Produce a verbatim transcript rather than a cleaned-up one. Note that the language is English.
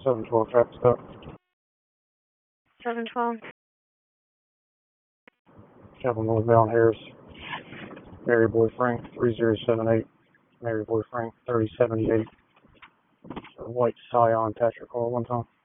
seven twelve traffic stop. seven twelve. Chapel northbound Harris. Mary Boy Frank three zero seven eight. Mary Boy Frank thirty seventy-eight. White Scion Patrick car one time.